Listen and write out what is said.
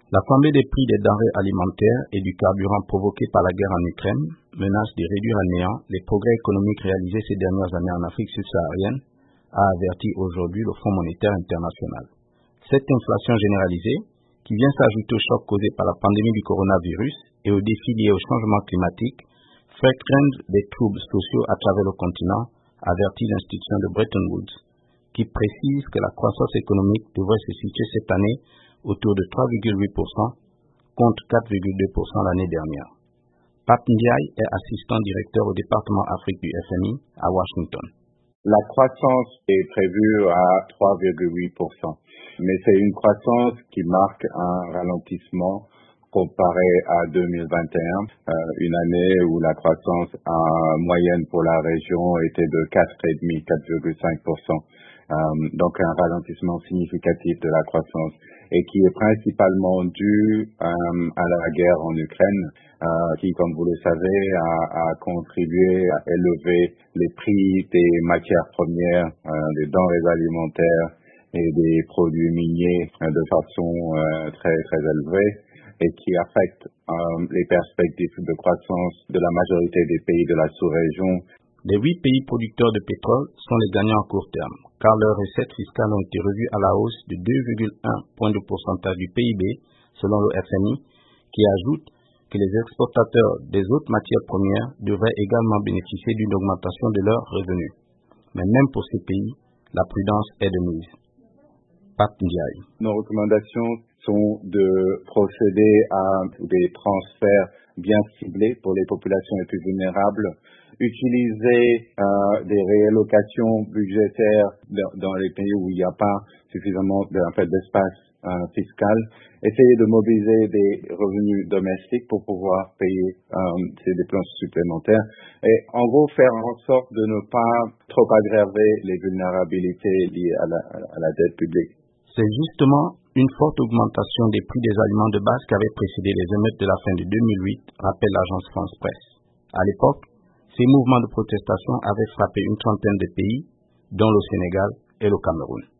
La flambée des prix des denrées alimentaires et du carburant provoquée par la guerre en Ukraine menace de réduire à néant les progrès économiques réalisés ces dernières années en Afrique subsaharienne, a averti aujourd'hui le Fonds monétaire international. Cette inflation généralisée, qui vient s'ajouter au choc causé par la pandémie du coronavirus et aux défis liés au changement climatique, fait craindre des troubles sociaux à travers le continent, avertit l'institution de Bretton Woods, qui précise que la croissance économique devrait se situer cette année autour de 3,8% contre 4,2% l'année dernière. Pat Ndiaye est assistant directeur au département Afrique du FMI à Washington. La croissance est prévue à 3,8%, mais c'est une croissance qui marque un ralentissement comparé à 2021, une année où la croissance moyenne pour la région était de 4,5%. Donc un ralentissement significatif de la croissance et qui est principalement dû à la guerre en Ukraine, qui, comme vous le savez, a contribué à élever les prix des matières premières, des denrées alimentaires et des produits miniers de façon très très élevée et qui affecte les perspectives de croissance de la majorité des pays de la sous-région. Les 8 pays producteurs de pétrole sont les gagnants à court terme, car leurs recettes fiscales ont été revues à la hausse de 2,1 points de pourcentage du PIB, selon le FMI, qui ajoute que les exportateurs des autres matières premières devraient également bénéficier d'une augmentation de leurs revenus. Mais même pour ces pays, la prudence est de mise. Pat Ndiaye. Nos recommandations sont de procéder à des transferts bien ciblés pour les populations les plus vulnérables, utiliser des réallocations budgétaires dans les pays où il n'y a pas suffisamment d'espace fiscal, essayer de mobiliser des revenus domestiques pour pouvoir payer ces dépenses supplémentaires et en gros faire en sorte de ne pas trop aggraver les vulnérabilités liées à la dette publique. C'est justement une forte augmentation des prix des aliments de base qui avait précédé les émeutes de la fin de 2008, rappelle l'agence France Presse. À l'époque, ces mouvements de protestation avaient frappé une trentaine de pays, dont le Sénégal et le Cameroun.